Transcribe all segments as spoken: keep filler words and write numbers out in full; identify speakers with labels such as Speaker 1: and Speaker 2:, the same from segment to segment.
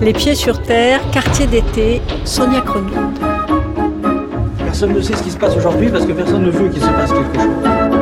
Speaker 1: Les pieds sur terre, quartier d'été, Sonia Kronlund.
Speaker 2: Personne ne sait ce qui se passe aujourd'hui parce que personne ne veut qu'il se passe quelque chose.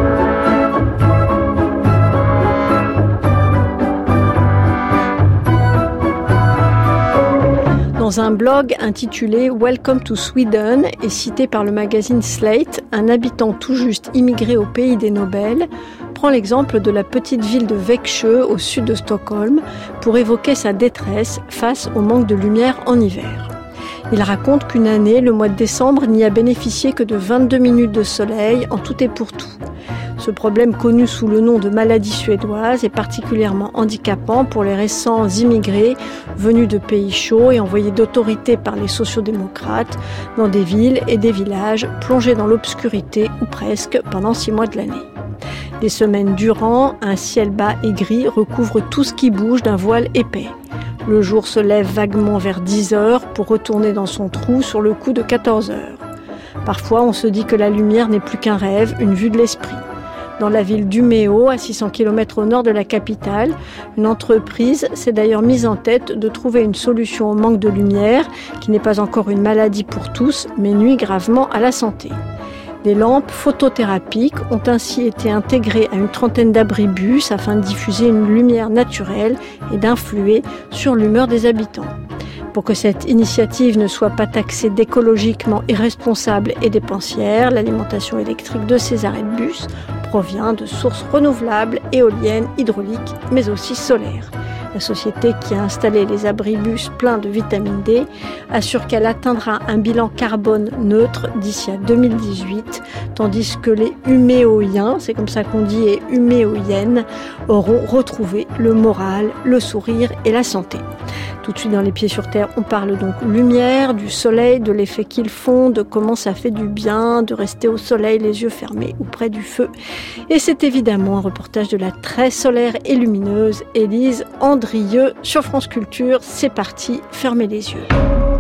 Speaker 1: Dans un blog intitulé « Welcome to Sweden » et cité par le magazine Slate, un habitant tout juste immigré au pays des Nobel prend l'exemple de la petite ville de Växjö au sud de Stockholm pour évoquer sa détresse face au manque de lumière en hiver. Il raconte qu'une année, le mois de décembre, n'y a bénéficié que de vingt-deux minutes de soleil en tout et pour tout. Ce problème connu sous le nom de maladie suédoise est particulièrement handicapant pour les récents immigrés venus de pays chauds et envoyés d'autorité par les sociodémocrates dans des villes et des villages plongés dans l'obscurité ou presque pendant six mois de l'année. Des semaines durant, un ciel bas et gris recouvre tout ce qui bouge d'un voile épais. Le jour se lève vaguement vers dix heures pour retourner dans son trou sur le coup de quatorze heures. Parfois, on se dit que la lumière n'est plus qu'un rêve, une vue de l'esprit. Dans la ville d'Umeå, à six cents kilomètres au nord de la capitale, une entreprise s'est d'ailleurs mise en tête de trouver une solution au manque de lumière, qui n'est pas encore une maladie pour tous, mais nuit gravement à la santé. Des lampes photothérapiques ont ainsi été intégrées à une trentaine d'abribus afin de diffuser une lumière naturelle et d'influer sur l'humeur des habitants. Pour que cette initiative ne soit pas taxée d'écologiquement irresponsable et dépensière, l'alimentation électrique de ces arrêts de bus provient de sources renouvelables, éoliennes, hydrauliques, mais aussi solaires. La société qui a installé les abribus pleins de vitamine D assure qu'elle atteindra un bilan carbone neutre d'ici à deux mille dix-huit, tandis que les Uméoiens, c'est comme ça qu'on dit, et Uméoiennes, auront retrouvé le moral, le sourire et la santé. Tout de suite dans Les Pieds sur Terre, on parle donc lumière, du soleil, de l'effet qu'ils font, de comment ça fait du bien de rester au soleil, les yeux fermés ou près du feu. Et c'est évidemment un reportage de la très solaire et lumineuse Élise Andrieux sur France Culture. C'est parti, fermez les yeux.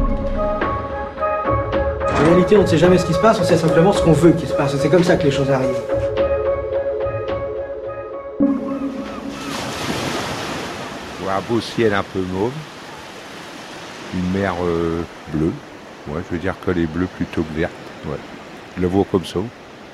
Speaker 2: En réalité, on ne sait jamais ce qui se passe, on sait simplement ce qu'on veut qu'il se passe. C'est comme ça que les choses arrivent.
Speaker 3: Un beau ciel un peu mauve. Une mer euh, bleue, ouais, je veux dire qu'elle est bleue plutôt que verte. Ouais. Je la vois comme ça.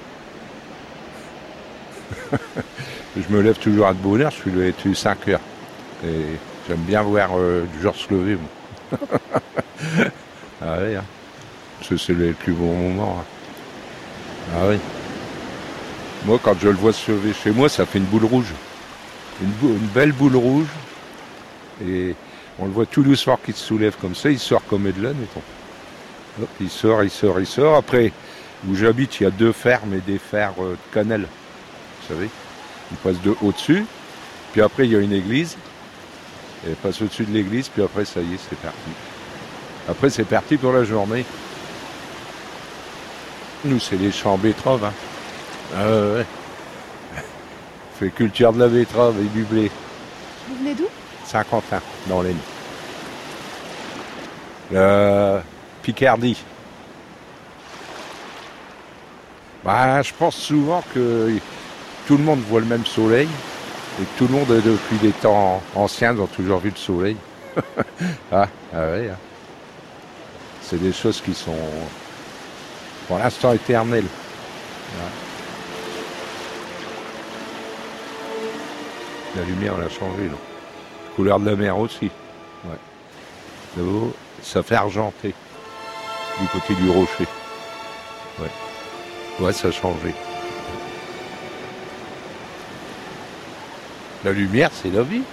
Speaker 3: Je me lève toujours à de bonne heure, je suis levé depuis cinq heures. Et j'aime bien voir euh, le jour se lever. Moi. Ah oui, hein. C'est, c'est le plus bon moment. Hein. Ah oui. Moi, quand je le vois se lever chez moi, ça fait une boule rouge. Une, bou- une belle boule rouge. Et on le voit tout doucement qui se soulève comme ça, il sort comme Madeleine. Et hop, il sort, il sort, il sort. Après, où j'habite, il y a deux fers, mais des fers euh, de cannelle. Vous savez, il passe de au-dessus. Puis après, il y a une église. Et il passe au-dessus de l'église, puis après, ça y est, c'est parti. Après, c'est parti pour la journée. Nous, c'est les champs betteraves. Hein. Ah ouais. On fait culture de la betterave et du blé.
Speaker 4: Vous venez d'où ?
Speaker 3: Saint-Quentin, dans l'Aisne. La Picardie. Bah, je pense souvent que tout le monde voit le même soleil et que tout le monde, depuis des temps anciens, a toujours vu le soleil. ah, ah ouais, hein. C'est des choses qui sont, pour l'instant, éternelles. Ouais. La lumière, elle a changé, là. Couleur de la mer aussi. Ouais. Là-haut, ça fait argenté. Du côté du rocher. Ouais. Ouais, ça a changé. La lumière, c'est la vie.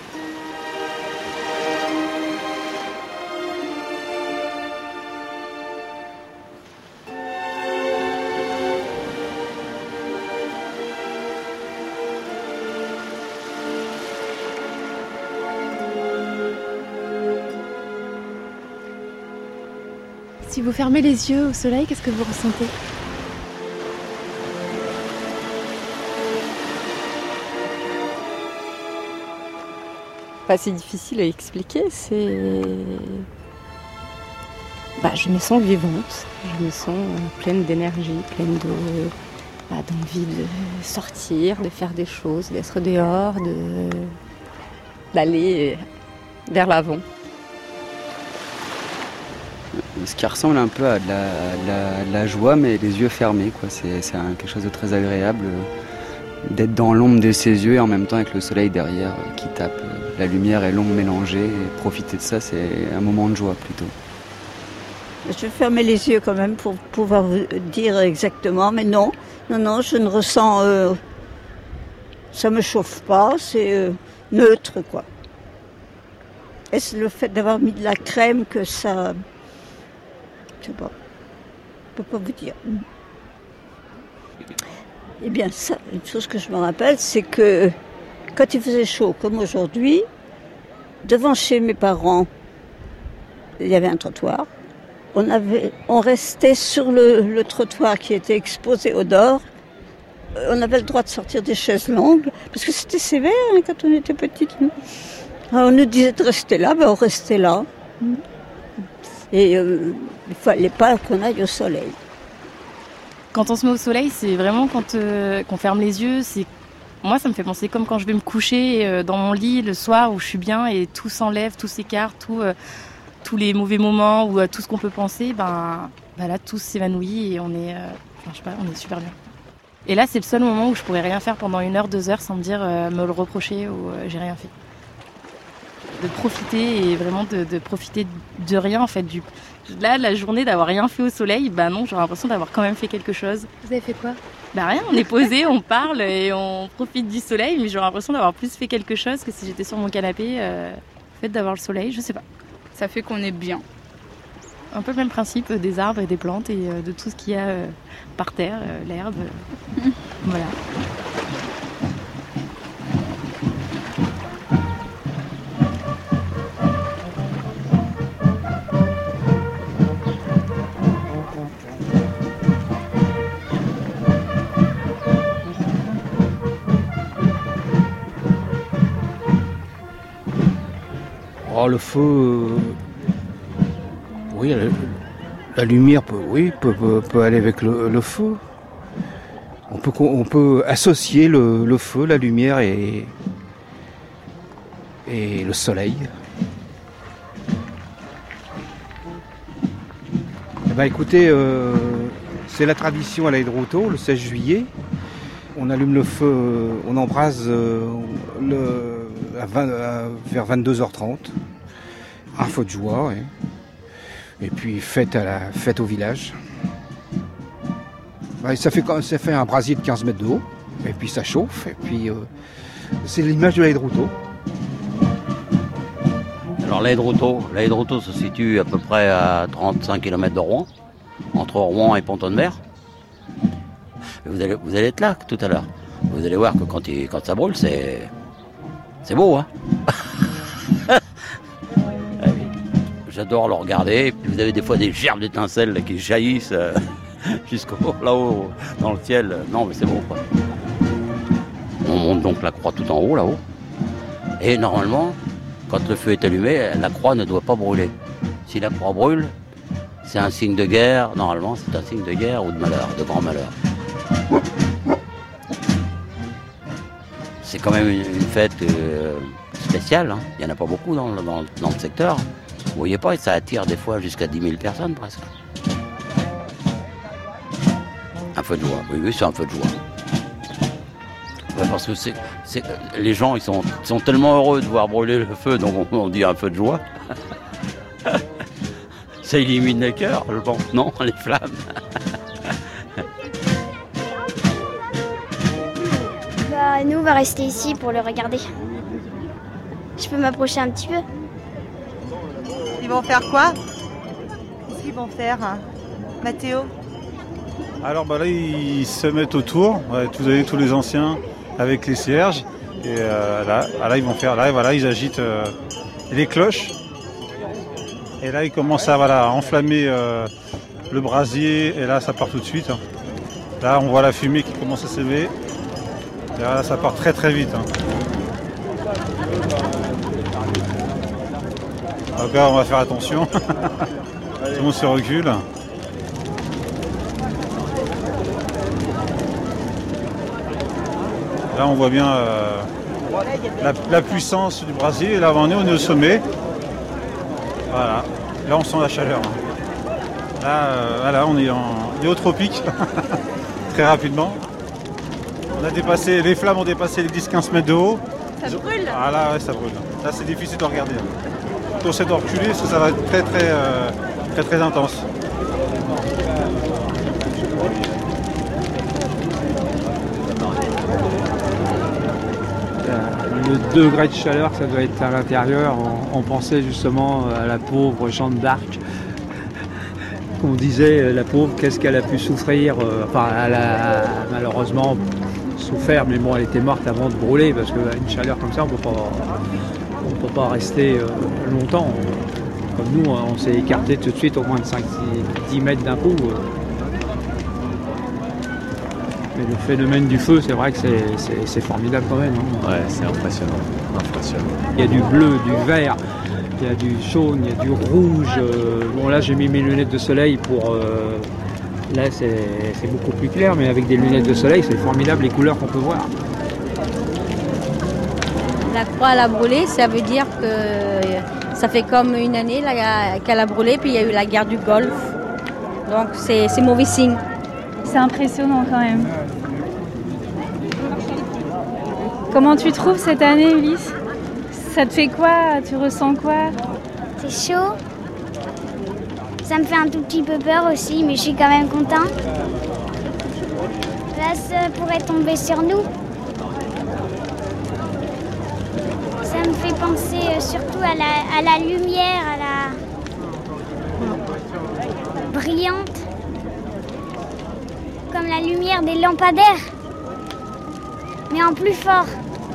Speaker 4: Si vous fermez les yeux au soleil, qu'est-ce que vous ressentez ?
Speaker 5: Pas si difficile à expliquer, c'est... Bah, je me sens vivante, je me sens pleine d'énergie, pleine de... Bah, d'envie de sortir, de faire des choses, d'être dehors, de... d'aller vers l'avant.
Speaker 6: ce qui ressemble un peu à de la, de la, de la joie, mais les yeux fermés, quoi. C'est, c'est un, quelque chose de très agréable euh, d'être dans l'ombre de ses yeux et en même temps avec le soleil derrière euh, qui tape. La lumière et l'ombre mélangées, et profiter de ça, c'est un moment de joie plutôt.
Speaker 7: Je fermais les yeux quand même pour pouvoir vous dire exactement, mais non, non, non, je ne ressens, euh, ça me chauffe pas, c'est euh, neutre, quoi. Est-ce le fait d'avoir mis de la crème que ça, je sais pas, je peux pas vous dire. Eh bien, ça, une chose que je me rappelle, c'est que quand il faisait chaud, comme aujourd'hui, devant chez mes parents, il y avait un trottoir. On, avait, on restait sur le, le trottoir qui était exposé au dehors. On avait le droit de sortir des chaises longues, parce que c'était sévère hein, quand on était petite. Alors on nous disait de rester là, ben on restait là. Et euh, il ne fallait pas qu'on aille au soleil.
Speaker 4: Quand on se met au soleil, c'est vraiment quand euh, qu'on ferme les yeux. C'est... Moi, ça me fait penser comme quand je vais me coucher euh, dans mon lit le soir où je suis bien et tout s'enlève, tout s'écarte, tout, euh, tous les mauvais moments ou euh, tout ce qu'on peut penser, ben, ben là, tout s'évanouit et on est, euh, enfin, je sais pas, on est super bien. Et là, c'est le seul moment où je pourrais rien faire pendant une heure, deux heures sans me dire, euh, me le reprocher ou euh, j'ai rien fait. De profiter et vraiment de, de profiter de rien en fait. Du... Là, la journée d'avoir rien fait au soleil, bah non, j'aurais l'impression d'avoir quand même fait quelque chose.
Speaker 5: Vous avez fait quoi ?
Speaker 4: Bah rien, on est posé, on parle et on profite du soleil, mais j'aurais l'impression d'avoir plus fait quelque chose que si j'étais sur mon canapé. Euh, le fait d'avoir le soleil, je sais pas.
Speaker 8: Ça fait qu'on est bien.
Speaker 4: Un peu le même principe des arbres et des plantes et euh, de tout ce qu'il y a euh, par terre, euh, l'herbe. Euh, voilà.
Speaker 9: Oh, le feu, euh, oui, la, la lumière peut, oui, peut, peut, peut aller avec le, le feu. On peut, on peut associer le, le feu, la lumière et, et le soleil. Eh ben, écoutez, euh, c'est la tradition à la Hydroto, le seize juillet. On allume le feu, on embrase euh, le, à vingt, à, vers vingt-deux heures trente. Un feu de joie, ouais. Et puis fête, à la, fête au village. Bah, ça, fait, ça fait un brasier de quinze mètres de haut, et puis ça chauffe, et puis euh, c'est l'image de la Hydroto.
Speaker 10: Alors la Hydroto, la Hydroto se situe à peu près à trente-cinq kilomètres de Rouen, entre Rouen et Pont-de-Mer. Vous allez, vous allez être là tout à l'heure. Vous allez voir que quand, il, quand ça brûle, c'est, c'est beau, hein. Ah oui. J'adore le regarder. Vous avez des fois des gerbes d'étincelles là, qui jaillissent euh, jusqu'au là-haut dans le ciel. Non, mais c'est beau, quoi. On monte donc la croix tout en haut, là-haut. Et normalement, quand le feu est allumé, la croix ne doit pas brûler. Si la croix brûle, c'est un signe de guerre. Normalement, c'est un signe de guerre ou de malheur, de grand malheur. C'est quand même une, une fête euh, spéciale, hein. Il n'y en a pas beaucoup dans, dans, dans le secteur. Vous voyez pas, ça attire des fois jusqu'à dix mille personnes presque. Un feu de joie, oui, oui, c'est un feu de joie. Ouais, parce que c'est, c'est, les gens ils sont, ils sont tellement heureux de voir brûler le feu, donc on, on dit un feu de joie. Ça élimine les cœurs, je pense, non, les flammes.
Speaker 11: Bah, nous, on va rester ici pour le regarder. Je peux m'approcher un petit peu?
Speaker 12: Ils vont faire quoi? Qu'est-ce qu'ils vont faire, hein, Mathéo?
Speaker 13: Alors bah là, ils se mettent autour, ouais, vous avez tous les anciens avec les cierges. Et euh, là, là, ils vont faire, là, voilà, ils agitent euh, les cloches. Et là, ils commencent à voilà, enflammer euh, le brasier. Et là, ça part tout de suite. Hein. Là, on voit la fumée qui commence à s'élever. Et là, ça part très très vite. Hein. Donc là, on va faire attention. Tout le monde se recule. Là, on voit bien euh, la, la puissance du brasier. Et là, on est, on est au sommet. Voilà. Là, on sent la chaleur. Hein. Là, euh, voilà, on est, en, on est au tropique, très rapidement. On a dépassé, les flammes ont dépassé les dix à quinze mètres de haut.
Speaker 12: Ça brûle.
Speaker 13: Ah là, ouais, ça brûle. Là, c'est difficile de regarder. On essaie de reculer parce que ça va être très, très, euh, très, très intense.
Speaker 8: Le degré de chaleur que ça doit être à l'intérieur, on, on pensait justement à la pauvre Jeanne d'Arc. On disait, la pauvre, qu'est-ce qu'elle a pu souffrir, euh, enfin, elle a malheureusement souffert, mais bon, elle était morte avant de brûler, parce qu'une chaleur comme ça, on peut pas, on peut pas rester euh, longtemps. Comme nous, on s'est écarté tout de suite au moins de cinq à dix mètres d'un coup. Mais le phénomène du feu, c'est vrai que c'est, c'est, c'est formidable quand même. Hein.
Speaker 14: Ouais, c'est impressionnant. impressionnant.
Speaker 8: Il y a du bleu, du vert, il y a du jaune, il y a du rouge. Euh, bon là j'ai mis mes lunettes de soleil pour... Euh, là c'est, c'est beaucoup plus clair, mais avec des lunettes de soleil, c'est formidable les couleurs qu'on peut voir.
Speaker 15: La croix elle a brûlé, ça veut dire que ça fait comme une année là, qu'elle a brûlé, puis il y a eu la guerre du Golfe. Donc c'est, c'est mauvais signe.
Speaker 16: C'est impressionnant quand même. Comment tu trouves cette année, Ulysse ? Ça te fait quoi ? Tu ressens quoi ?
Speaker 11: C'est chaud. Ça me fait un tout petit peu peur aussi, mais je suis quand même content. Là, ça pourrait tomber sur nous. Ça me fait penser surtout à la, à la lumière, à la brillante. Comme la lumière des lampadaires, mais en plus fort.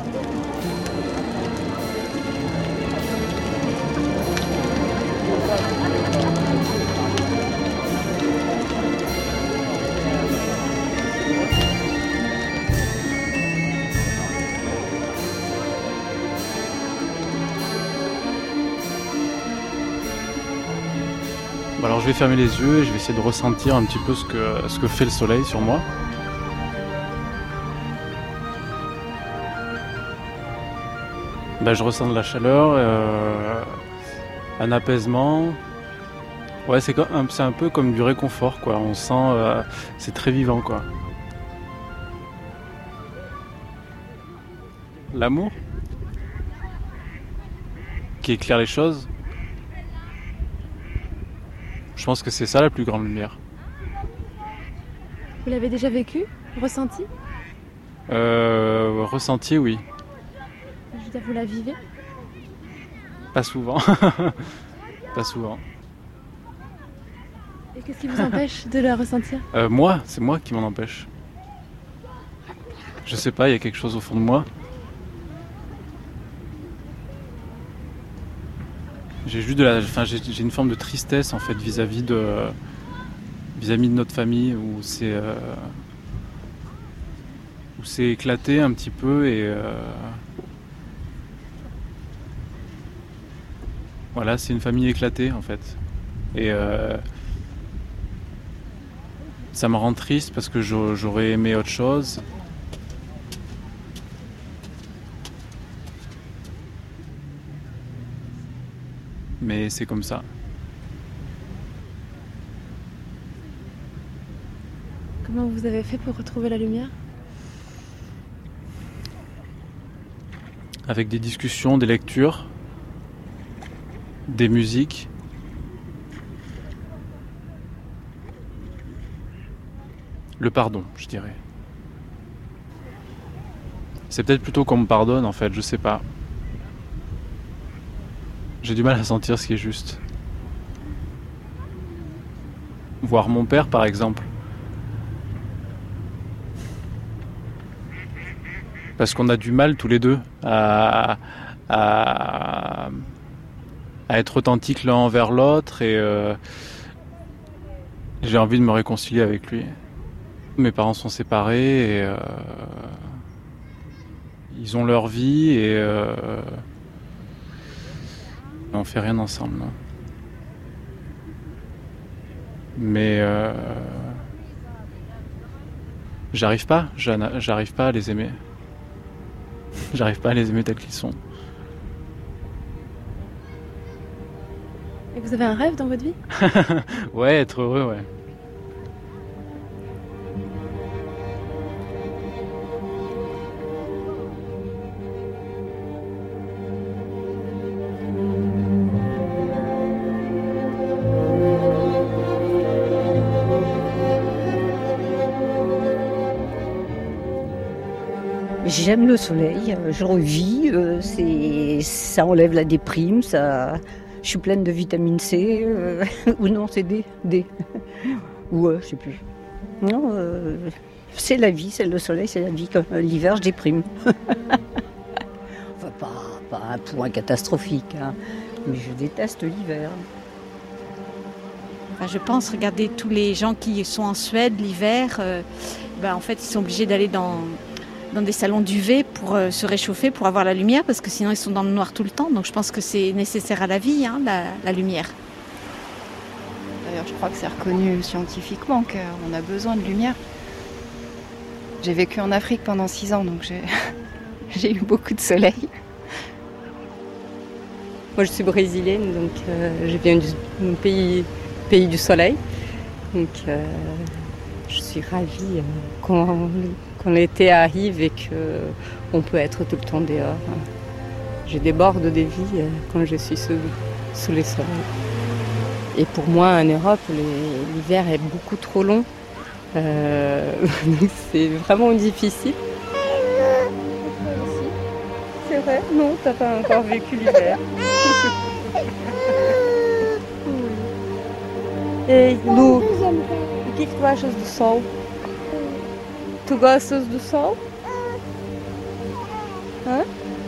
Speaker 17: Bon, alors je vais fermer les yeux et je vais essayer de ressentir un petit peu ce que, ce que fait le soleil sur moi. Ben, je ressens de la chaleur, euh, un apaisement. Ouais, c'est, un, c'est un peu comme du réconfort, quoi. On sent, euh, c'est très vivant, quoi. L'amour qui éclaire les choses. Je pense que c'est ça la plus grande lumière.
Speaker 16: Vous l'avez déjà vécu ? Ressenti ?
Speaker 17: euh, Ressenti, oui.
Speaker 16: Je veux dire, vous la vivez ?
Speaker 17: Pas souvent. Pas souvent.
Speaker 16: Et qu'est-ce qui vous empêche de la ressentir ?
Speaker 17: euh, Moi, c'est moi qui m'en empêche. Je sais pas, il y a quelque chose au fond de moi. J'ai juste de la, enfin, j'ai, j'ai une forme de tristesse en fait vis-à-vis de, vis-à-vis de notre famille où c'est, euh, où c'est éclaté un petit peu et euh, voilà, c'est une famille éclatée en fait. Et euh, ça me rend triste parce que j'aurais aimé autre chose. Mais c'est comme ça.
Speaker 16: Comment vous avez fait pour retrouver la lumière ?
Speaker 17: Avec des discussions, des lectures, des musiques. Le pardon, je dirais. C'est peut-être plutôt qu'on me pardonne en fait, je sais pas. J'ai du mal à sentir ce qui est juste. Voir mon père, par exemple. Parce qu'on a du mal tous les deux à, à, à être authentiques l'un envers l'autre et euh, j'ai envie de me réconcilier avec lui. Mes parents sont séparés et euh, ils ont leur vie et euh, on fait rien ensemble, non. Mais euh, j'arrive pas, j'arrive pas à les aimer. J'arrive pas à les aimer tels qu'ils sont.
Speaker 18: Et vous avez un rêve dans votre vie?
Speaker 17: Ouais, être heureux, ouais.
Speaker 19: J'aime le soleil, je revis, euh, c'est, ça enlève la déprime, ça, je suis pleine de vitamine C, euh, ou non c'est D, D, ou E, je sais plus. Non, euh, c'est la vie, c'est le soleil, c'est la vie. Comme l'hiver, je déprime. Enfin, pas, pas un point catastrophique, hein, mais je déteste l'hiver.
Speaker 20: Enfin, je pense, regardez tous les gens qui sont en Suède l'hiver, euh, ben, en fait ils sont obligés d'aller dans... dans des salons d'U V pour euh, se réchauffer, pour avoir la lumière, parce que sinon ils sont dans le noir tout le temps. Donc je pense que c'est nécessaire à la vie, hein, la, la lumière.
Speaker 21: D'ailleurs, je crois que c'est reconnu scientifiquement qu'on a besoin de lumière. J'ai vécu en Afrique pendant six ans, donc j'ai, j'ai eu beaucoup de soleil.
Speaker 5: Moi, je suis brésilienne, donc euh, je viens du pays, pays du soleil. Donc euh, je suis ravie euh, qu'on... quand l'été arrive et qu'on peut être tout le temps dehors. Je déborde de vie quand je suis sous, sous les soleils. Et pour moi, en Europe, les, l'hiver est beaucoup trop long. Euh, c'est vraiment difficile. C'est vrai? Non, t'as pas encore vécu l'hiver. Ei, Lu, o que, que tu achas do sol? Tu gostas do sol? Hã?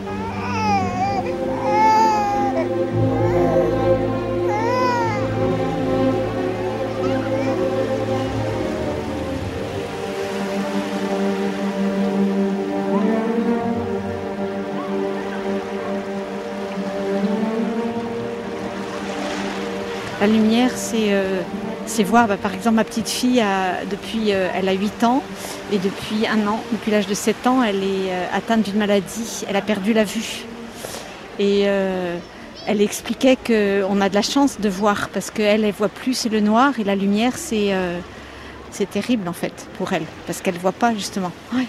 Speaker 20: La lumière, c'est euh, c'est voir, bah, par exemple, ma petite fille, a, depuis, euh, elle a huit ans, et depuis un an, depuis l'âge de sept ans, elle est euh, atteinte d'une maladie, elle a perdu la vue. Et euh, elle expliquait qu'on a de la chance de voir, parce qu'elle, elle voit plus, c'est le noir, et la lumière, c'est euh, c'est terrible, en fait, pour elle, parce qu'elle ne voit pas, justement. Ouais.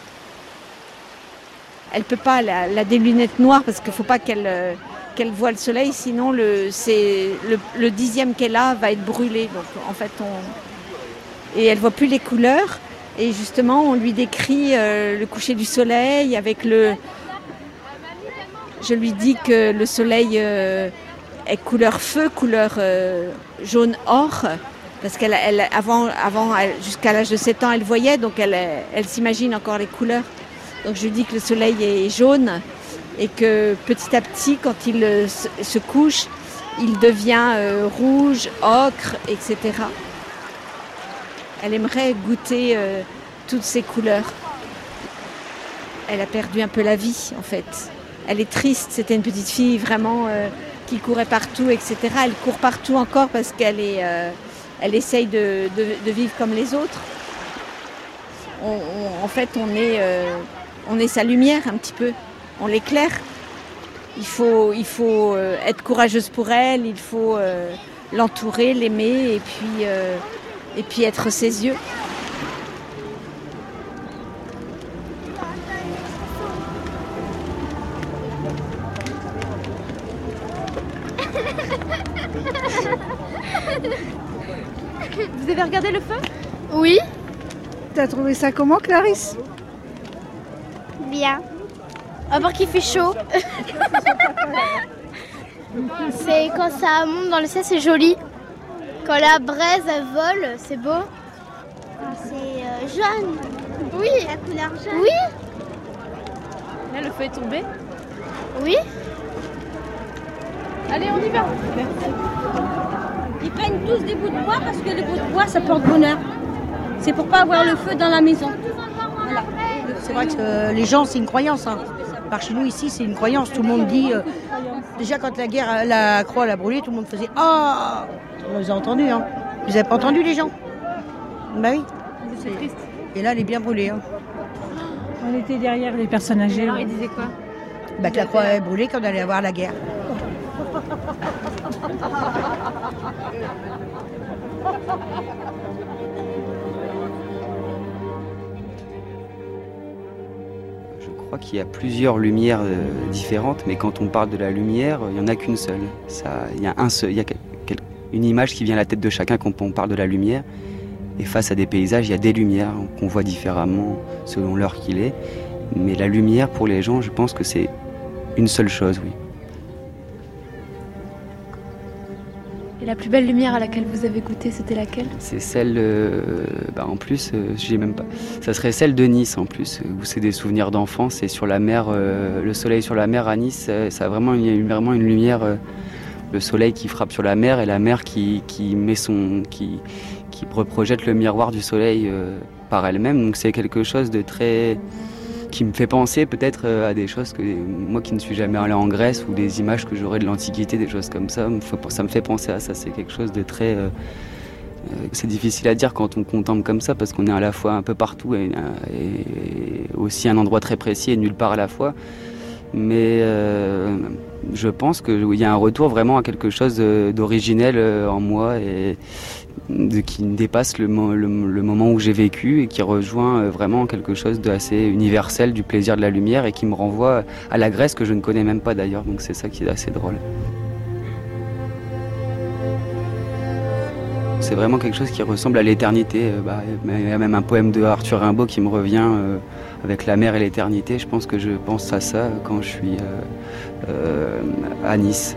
Speaker 20: Elle ne peut pas, elle a, elle a des lunettes noires, parce qu'il ne faut pas qu'elle... Euh, qu'elle voit le soleil, sinon le, c'est, le, le dixième qu'elle a va être brûlé. Donc en fait, on... Et elle ne voit plus les couleurs. Et justement, on lui décrit euh, le coucher du soleil avec le... Je lui dis que le soleil euh, est couleur feu, couleur euh, jaune or. Parce qu'elle, elle, avant, avant elle, jusqu'à l'âge de sept ans, elle voyait, donc elle, elle s'imagine encore les couleurs. Donc je lui dis que le soleil est jaune. Et que petit à petit, quand il euh, se couche, il devient euh, rouge, ocre, et cetera. Elle aimerait goûter euh, toutes ces couleurs. Elle a perdu un peu la vie, en fait. Elle est triste, c'était une petite fille vraiment euh, qui courait partout, et cetera. Elle court partout encore parce qu'elle est, euh, elle essaye de, de, de vivre comme les autres. On, on, en fait, on est, euh, on est sa lumière un petit peu. On l'éclaire. Il faut, il faut euh, être courageuse pour elle, il faut euh, l'entourer, l'aimer et puis, euh, et puis être ses yeux.
Speaker 18: Vous avez regardé le feu?
Speaker 22: Oui.
Speaker 18: T'as trouvé ça comment, Clarisse?
Speaker 22: Bien. À part qu'il fait chaud. C'est quand ça monte dans le ciel, c'est joli. Quand la braise elle vole, c'est beau. C'est euh, jaune. Oui. La couleur jaune. Oui.
Speaker 18: Là, le feu est tombé.
Speaker 22: Oui.
Speaker 18: Allez, on y va.
Speaker 15: Ils prennent tous des bouts de bois parce que les bouts de bois, ça porte bonheur. C'est pour pas avoir le feu dans la maison. Voilà.
Speaker 23: C'est vrai que euh, les gens, c'est une croyance. Hein. Par chez nous, ici, c'est une croyance. Tout le monde dit... Euh, déjà, quand la guerre, la croix l'a brûlé, tout le monde faisait « Ah !» On les a entendus, hein. Vous avez pas entendu, les gens? Bah oui.
Speaker 18: C'est triste.
Speaker 23: Et là, elle est bien brûlée. Hein.
Speaker 18: On était derrière les personnes âgées. Alors, ils disaient quoi?
Speaker 23: Bah que la croix est brûlée quand on allait avoir la guerre.
Speaker 6: Je crois qu'il y a plusieurs lumières euh, différentes, mais quand on parle de la lumière, il n'y en a qu'une seule. Ça, il y a un seul, il y a quel, une image qui vient à la tête de chacun quand on parle de la lumière. Et face à des paysages, il y a des lumières qu'on voit différemment selon l'heure qu'il est. Mais la lumière, pour les gens, je pense que c'est une seule chose, oui.
Speaker 16: Et la plus belle lumière à laquelle vous avez goûté, c'était laquelle? C'est
Speaker 6: celle, euh, bah en plus, euh, j'ai même pas. Ça serait celle de Nice en plus, où c'est des souvenirs d'enfance. C'est sur la mer, euh, le soleil sur la mer à Nice. Ça a vraiment, il y a vraiment une lumière, euh, le soleil qui frappe sur la mer et la mer qui, qui met son, qui, qui reprojette le miroir du soleil euh, par elle-même. Donc c'est quelque chose de très, qui me fait penser peut-être à des choses que moi qui ne suis jamais allé en Grèce ou des images que j'aurais de l'Antiquité, des choses comme ça, ça me fait penser à ça. C'est quelque chose de très... Euh, c'est difficile à dire quand on contemple comme ça parce qu'on est à la fois un peu partout et, et aussi un endroit très précis et nulle part à la fois. Mais euh, je pense qu'il y a un retour vraiment à quelque chose d'originel en moi et de, qui dépasse le, le, le moment où j'ai vécu et qui rejoint vraiment quelque chose d'assez universel du plaisir de la lumière et qui me renvoie à la Grèce que je ne connais même pas d'ailleurs. Donc c'est ça qui est assez drôle. C'est vraiment quelque chose qui ressemble à l'éternité. Bah, il y a même un poème de Arthur Rimbaud qui me revient euh, avec la mer et l'éternité. Je pense que je pense à ça quand je suis euh, euh, à Nice.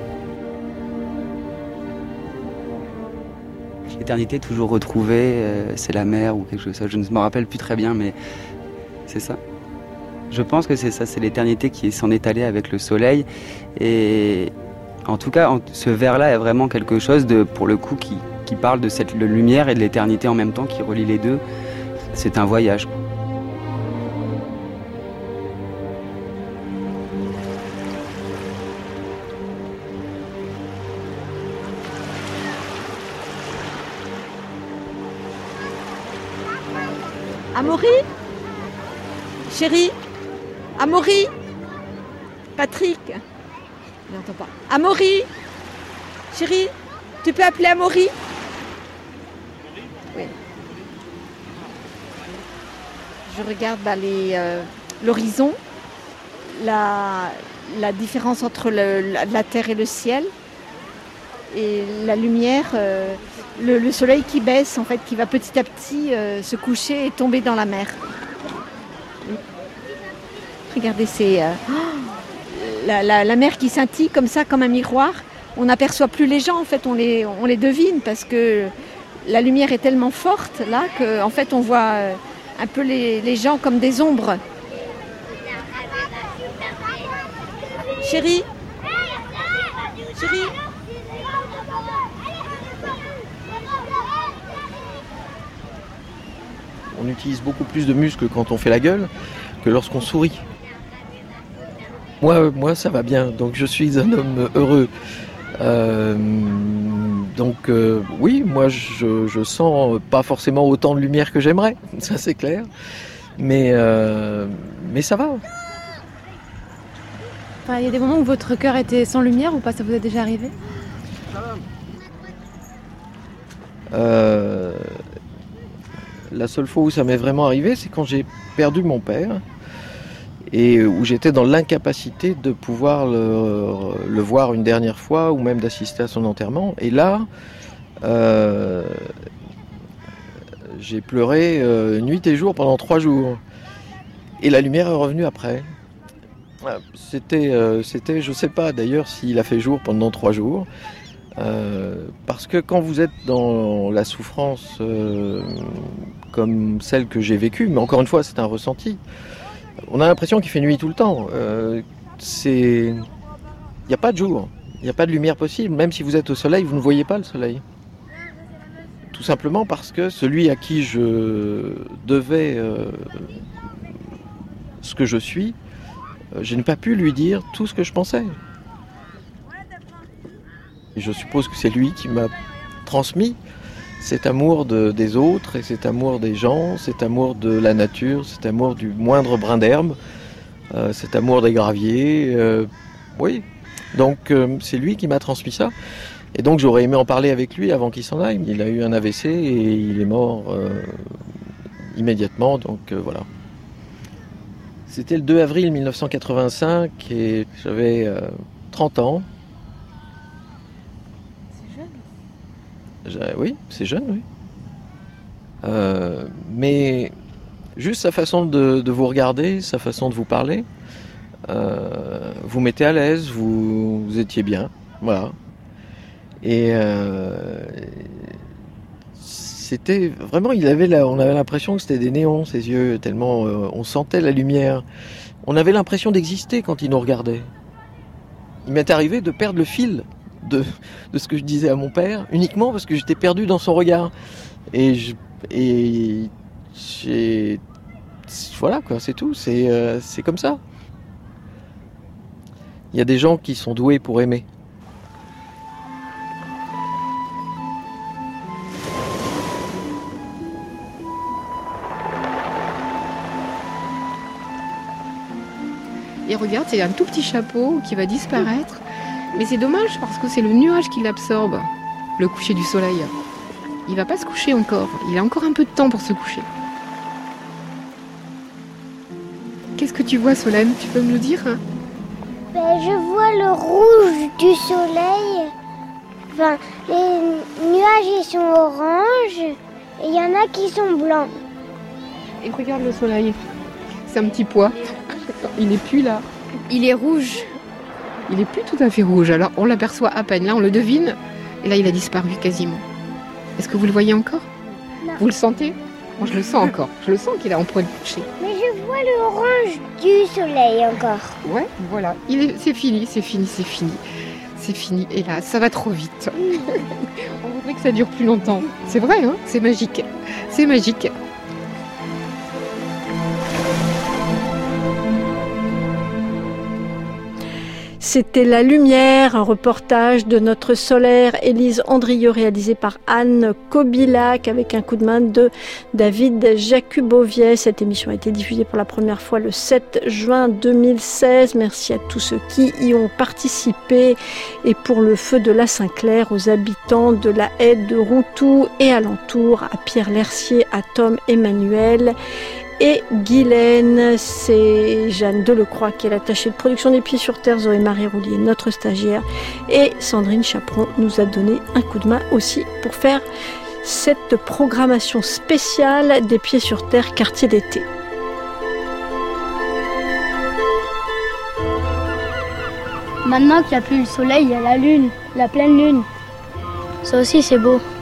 Speaker 6: L'éternité toujours retrouvée, euh, c'est la mer ou quelque chose comme ça. Je ne me rappelle plus très bien, mais c'est ça. Je pense que c'est ça, c'est l'éternité qui s'en est allée avec le soleil. Et en tout cas, ce vers-là est vraiment quelque chose de, pour le coup, qui qui parle de cette de lumière et de l'éternité en même temps, qui relie les deux. C'est un voyage.
Speaker 20: Amaury? Chérie? Amaury? Patrick? Je n'entends pas. Amaury? Chérie? Tu peux appeler Amaury? Oui. Je regarde bah, euh, l'horizon, la, la différence entre le, la, la terre et le ciel, et la lumière, euh, le, le soleil qui baisse, en fait, qui va petit à petit euh, se coucher et tomber dans la mer. Regardez, c'est euh, la, la, la mer qui scintille comme ça, comme un miroir. On n'aperçoit plus les gens, en fait, on les, on les devine parce que la lumière est tellement forte là qu'en fait on voit un peu les, les gens comme des ombres. Chérie? Chérie?
Speaker 1: On utilise beaucoup plus de muscles quand on fait la gueule que lorsqu'on sourit. Moi, moi ça va bien, donc je suis un homme heureux. Euh, donc euh, oui, moi je, je sens pas forcément autant de lumière que j'aimerais, ça c'est clair, mais, euh, mais ça va.
Speaker 16: Enfin, il y a des moments où votre cœur était sans lumière ou pas, ça vous est déjà arrivé?
Speaker 1: euh, La seule fois où ça m'est vraiment arrivé, c'est quand j'ai perdu mon père. Et où j'étais dans l'incapacité de pouvoir le, le voir une dernière fois ou même d'assister à son enterrement. Et là, euh, j'ai pleuré euh, nuit et jour pendant trois jours. Et la lumière est revenue après. C'était, euh, c'était je ne sais pas d'ailleurs s'il a fait jour pendant trois jours. Euh, parce que quand vous êtes dans la souffrance euh, comme celle que j'ai vécue, mais encore une fois c'est un ressenti, on a l'impression qu'il fait nuit tout le temps. Euh, c'est... Il n'y a pas de jour, il n'y a pas de lumière possible. Même si vous êtes au soleil, vous ne voyez pas le soleil. Tout simplement parce que celui à qui je devais euh, ce que je suis, euh, je n'ai pas pu lui dire tout ce que je pensais. Et je suppose que c'est lui qui m'a transmis cet amour de, des autres et cet amour des gens, cet amour de la nature, cet amour du moindre brin d'herbe, euh, cet amour des graviers. Euh, oui, donc euh, c'est lui qui m'a transmis ça. Et donc j'aurais aimé en parler avec lui avant qu'il s'en aille. Il a eu un A V C et il est mort euh, immédiatement, donc euh, voilà. C'était le deux avril mille neuf cent quatre-vingt-cinq et j'avais euh, trente ans. C'est jeune. J'ai, oui, c'est jeune, oui. Euh, mais juste sa façon de, de vous regarder, sa façon de vous parler, euh, vous mettez à l'aise, vous, vous étiez bien, voilà. Et euh, c'était vraiment, il avait la, on avait l'impression que c'était des néons, ses yeux, tellement euh, on sentait la lumière. On avait l'impression d'exister quand il nous regardait. Il m'est arrivé de perdre le fil de, de ce que je disais à mon père, uniquement parce que j'étais perdu dans son regard. Et je, et j'ai, voilà quoi, c'est tout, c'est, euh, c'est comme ça. Il y a des gens qui sont doués pour aimer.
Speaker 2: Et regarde, c'est un tout petit chapeau qui va disparaître. Mais c'est dommage parce que c'est le nuage qui l'absorbe, le coucher du soleil. Il va pas se coucher encore. Il a encore un peu de temps pour se coucher. Qu'est-ce que tu vois, Solène? Tu peux me le dire?
Speaker 22: Ben, je vois le rouge du soleil. Enfin, les nuages ils sont oranges et il y en a qui sont blancs.
Speaker 2: Et regarde le soleil. C'est un petit pois. Il n'est plus là.
Speaker 22: Il est rouge.
Speaker 2: Il n'est plus tout à fait rouge. Alors on l'aperçoit à peine. Là on le devine. Et là il a disparu quasiment. Est-ce que vous le voyez encore?
Speaker 22: Non.
Speaker 2: Vous le sentez? Moi je le sens encore. Je le sens qu'il est en point de coucher.
Speaker 22: Mais je vois le orange du soleil encore.
Speaker 2: Ouais, voilà. Il est... C'est fini, c'est fini, c'est fini. C'est fini. Et là, ça va trop vite. On voudrait que ça dure plus longtemps. C'est vrai, hein? C'est magique. C'est magique.
Speaker 3: C'était La Lumière, un reportage de notre solaire Élise Andrieux réalisé par Anne Kobilac avec un coup de main de David Jacubovier. Cette émission a été diffusée pour la première fois le sept juin deux mille seize. Merci à tous ceux qui y ont participé. Et pour le feu de la Saint-Clair, aux habitants de la haie de Routou et alentour, à Pierre Lercier, à Tom Emmanuel et Guylaine. C'est Jeanne Delecroix qui est l'attachée de production des Pieds sur Terre, Zoé Marie Roulier, notre stagiaire, et Sandrine Chaperon nous a donné un coup de main aussi pour faire cette programmation spéciale des Pieds sur Terre quartier d'été.
Speaker 22: Maintenant qu'il n'y a plus le soleil, il y a la lune, la pleine lune. Ça aussi c'est beau.